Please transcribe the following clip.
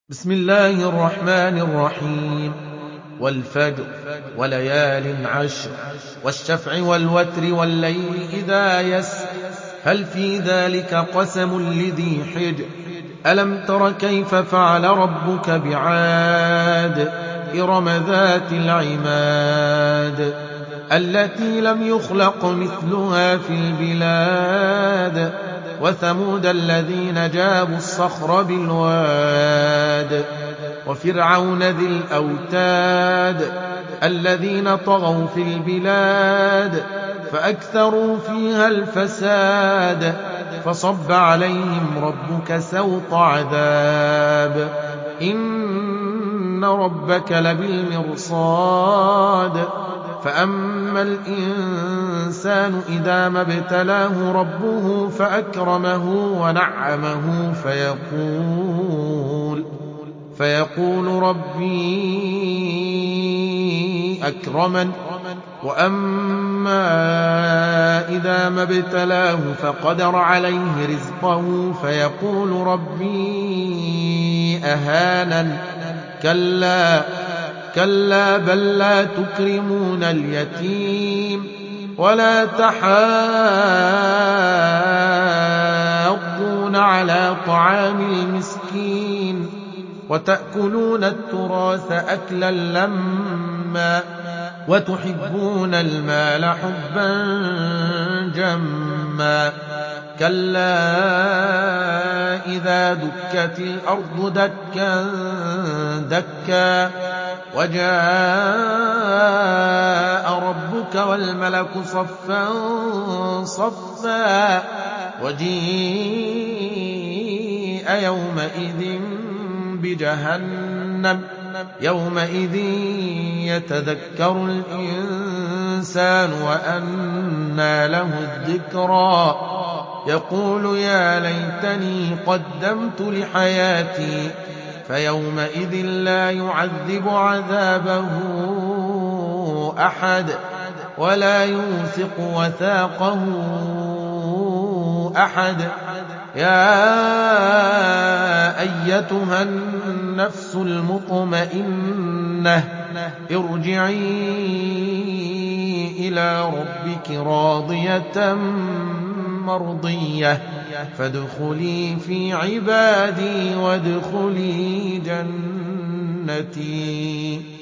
بسم الله الرحمن الرحيم والفجر وليال عشر والشفع والوتر والليل إذا يسر هل في ذلك قسم لذي حجر ألم تر كيف فعل ربك بعاد إرم ذات العماد التي لم يخلق مثلها في البلاد وثمود الذين جابوا الصخر بالواد وفرعون ذي الأوتاد الذين طغوا في البلاد فأكثروا فيها الفساد فصب عليهم ربك سوط عذاب إن ربك لبالمرصاد فأما الإنسان إذا ما ابتلاه ربه فأكرمه ونعمه فيقول ربي أكرمن وأما إذا ما ابتلاه فقدر عليه رزقه فيقول ربي أهانن كلا بل لا تكرمون اليتيم ولا تحاضون على طعام المسكين وتأكلون التراث أكلا لما وتحبون المال حبا جما كلا إذا دكت الأرض دكا دكا وجاء ربك والملك صفا صفا وجيء يومئذ بجهنم يومئذ يتذكر الإنسان وأنى له الذكرى يقول يا ليتني قدمت لحياتي فيومئذ لا يعذب عذابه أحد ولا يوثق وثاقه أحد يا أيتها النفس المطمئنة ارجعي إلى ربك راضية مرضية فادخلي في عبادي وادخلي جنتي